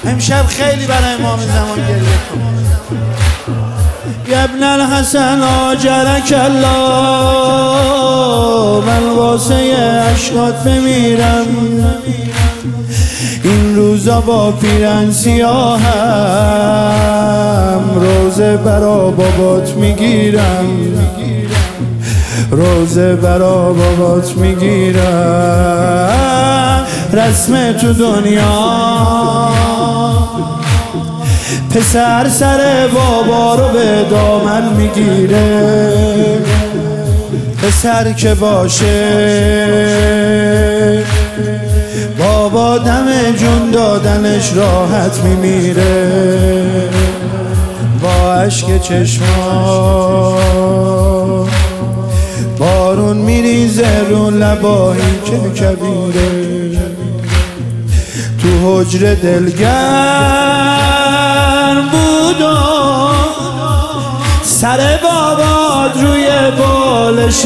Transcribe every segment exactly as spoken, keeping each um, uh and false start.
امشب خیلی برای امام زمان گریه کن. یا ابن الحسن آجرک الله، من واسه اشکات بمیرم. این روزا با پیرن سیاهم، روزه برا بابات میگیرم، روزه برا بابات میگیرم. رسم تو دنیا پسر سر بابا رو به دامن میگیره، پسر که باشه بابا دم جون دادنش راحت میمیره. با اشک چشما بارون میریزه رو لبایی که کبیره. تو حجره دلگرم بود و سر بابات روی بالش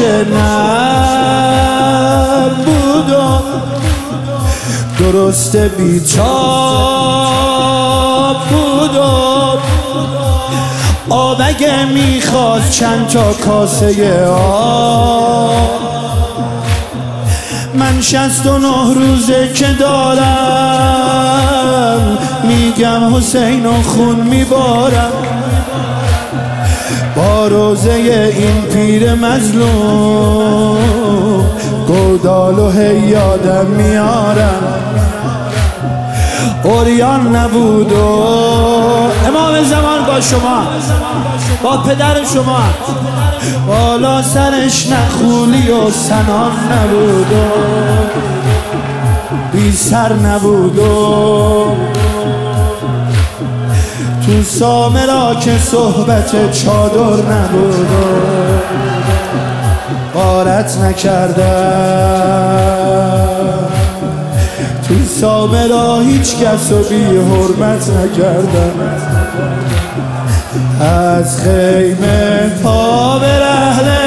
نرم بود و درست بیچاب بود و آب اگه میخواست چند تا کاسه آب. من شست و نه روزه که دارم میگم حسین و خون میبارم. با روزه این پیر مظلوم گودال و هی یادم میارم. اوریان نبود و امام زمان با شما، با پدر شما، بالا سرش نخولی و سنان نبود و بی سر نبود و تو سامرا که صحبت چادر نبود و غارت نکردم. تو سامرا هیچ کس رو بی حرمت نکردم. از خیمه پا به رحله